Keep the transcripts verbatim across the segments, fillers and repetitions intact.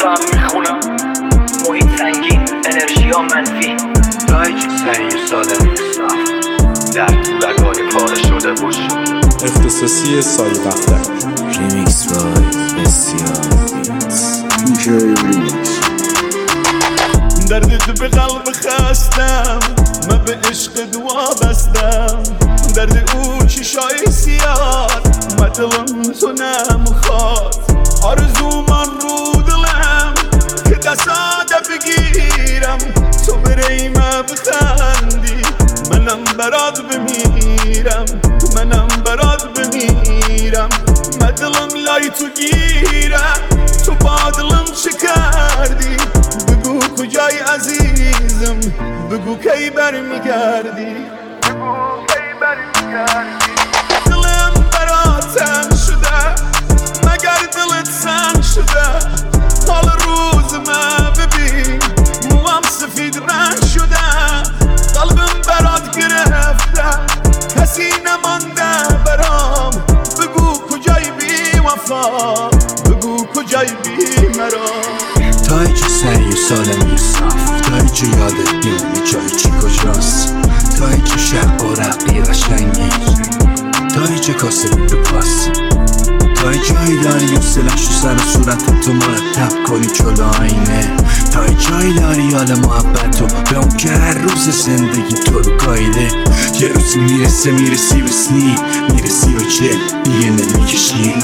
هم میخونم. محیط سنگین، انرژی ها منفی، تایج سنگی ساده نیستم. در تو رگای پاره شده بوش اختصاصی سایه دفتر ریمیکس بای بسیار بیتس دیجی ریمیکس. درد به قلب خستم، من به عشق دعا بستم. درد او چشای سیاه، مطلم تو نمیخواد. آرزو من رو دلم که تصادف بگیرم، تو بریمه بخندی منم برات بمیرم، منم برات بمیرم. مدلم لای تو گیرم، تو بادلم چه کردی؟ بگو کجای عزیزم، بگو کی برمیگردی، بگو کی برمیگردی. دلم برات تنگ شده، مگر دلت سنگ شده؟ حال روز من ببین، موام سفید رنگ شده. قلبم برات گرفته، کسی نمانده برام. بگو کجای بی وفا، بگو کجای بی مرام. تایج سری و سالمی و صاف، تایج یادت میونه جای چی کجاست. تایج شب و رقی قشنگی، تایج کاسه بود پاس. تایج هایی داری و سلش و سر و صورت تو مرتب کنی جلو آینه. تایج هایی داری حال محبت و به اون که هر روز زندگی تو رو گایده. یه روزی میرسه میرسی به سنی، میرسی به چه دیگه نمیکشی.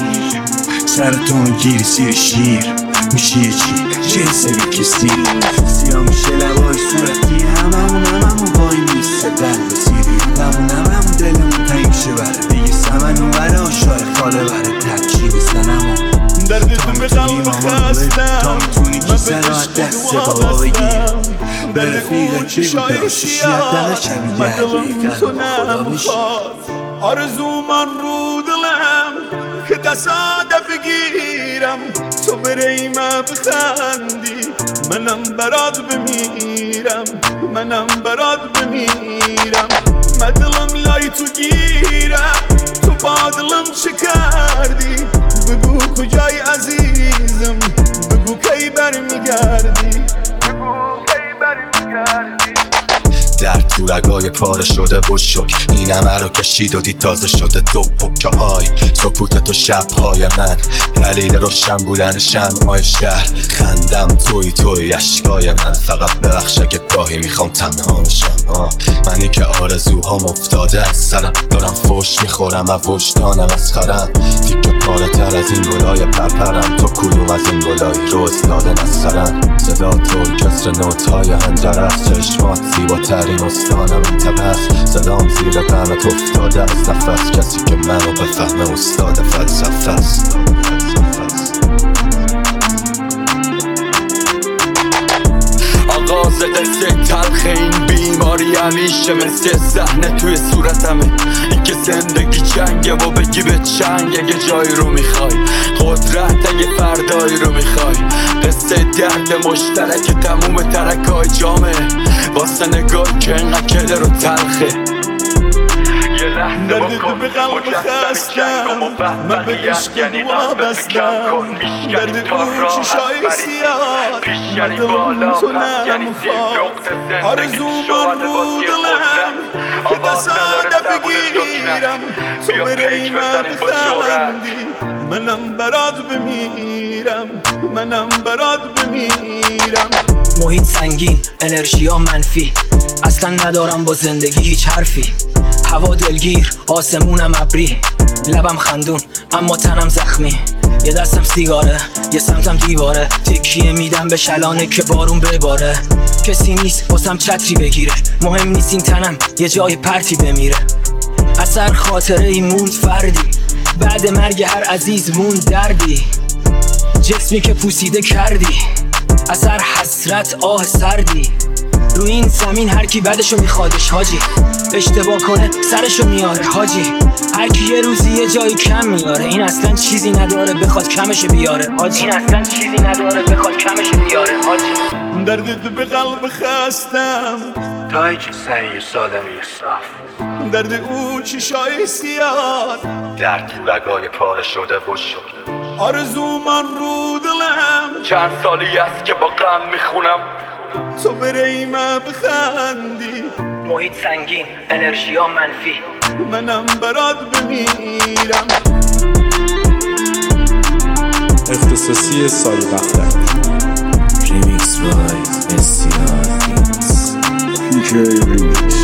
سرتو میگیری زیر شیر، میشی یه چی جنسه بیکسی. سیاه میشه لبای صورتی، هممون هممون وای میسته دل بسیری. هممون هممون دلمون تنگ شه بره دیگه سمن اون بره آشای خاله بره ترچی نیستن. اما درد تو به قلب خستم، تا میتونی که سرات دست بابا بگیر. به رفیق چشای سیاه، مدلم تو نمیخواد. آرزو من رو دلم که تصادف بگیرم، تو بریمه بخندی منم برات بمیرم، منم برات بمیرم. مدلم لای تو گیرم، تو بادلم چه کردی؟ بگو کجای عزیزم، بگو کی برمیگردی، بگو کی برمیگردی. در تو رگای پاره شده بود شک، این همه رو کشید و دید تازه شده دو پکه های سکوت تو شبهای من، دلیل روشن بودن شمعای شهر. خندم توی توی اشکای من، فقط ببخش اگه گاهی میخوام تنها بشم. منی که آرزوهام افتاده از سرم، دارم فوش میخورم از وجدانم از خرم. تیکه پاره تر از این گلای پرپرم، تو کدوم از این گلای روز دادن از سرم. صدا تو کسر نوتهای هنجره است، چشمات زیباتر این استانم انتبست. صدام زیر قمت افتاده از نفس، کسی که منو بفهمه استاد فلسفه است. آغاز قصه تلخ این بیماری همیشه مثل صحنه توی صورتمه. این که زندگی جنگه و بگی به چنگ اگه جایی رو میخوای، قدرت اگه فردایی رو میخوای. قصه درد مشترک تموم ترکای جامعه، واسه نگاه که انقدر کده رو تلخه. درد تو به قلب خستم، من به عشق دعا بستم. درد او چشای سیاه، مدلم تو نمیخواد. آرزو من رو دلم که تصادف بگیرم، تو بریمه بخندی منم برات بمیرم، منم برات بمیرم. محیط سنگین، انرژی ها منفی، اصلا ندارم با زندگی هیچ حرفی. هوا دلگیر، آسمونم ابری، لبم خندون اما تنم زخمی. یه دستم سیگاره، یه سمتم دیواره، تکیه میدم به شلانه که بارون بباره. کسی نیست واسم چتری بگیره، مهم نیست این تنم یه جای پرتی بمیره. اثر خاطره ای موند فردی، بعد مرگ هر عزیز موند دردی. جسمی که پوسیده کردی، اثر حسرت آه سردی. روی این زمین هر کی بعدشو میخوادش حاجی، اشتباه کنه سرشو میاره حاجی. هر کی یه روزی یه جایی کم میاره، این اصلا چیزی نداره بخواد کمش بیاره حاجی. این اصلا چیزی نداره بخواد کمش بیاره حاجی. درد به قلب خستم، تایج سری و سالمی و صاف. درد او چشای سیاه، در تو رگای پاره شده بود شک. آرزو من رو دلم میخونم، چند سالی است که با غم میخونم. تو بری من بخندی، محیط سنگین انرژی ها منفی، منم برات بمیرم. اختصاصی سایه بختک. Remix by S C R Beats. P K Remix.